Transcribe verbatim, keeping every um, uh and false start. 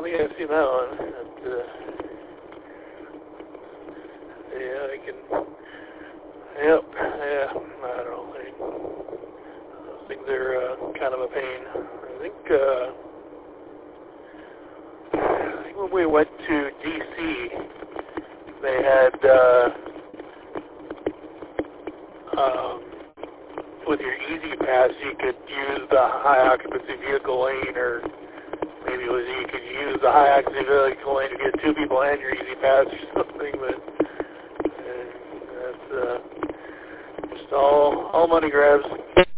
don't think I've seen that one. But, uh, yeah, I can. Yep. Yeah. I don't know. I, I think they're uh, kind of a pain. I think. Uh, I think when we went to D C, they had. Uh, um, with your Easy Pass, you could use the high occupancy vehicle lane, or maybe it was you could use the high occupancy vehicle lane to get two people and your Easy Pass or something. But uh, that's uh, just all all money grabs.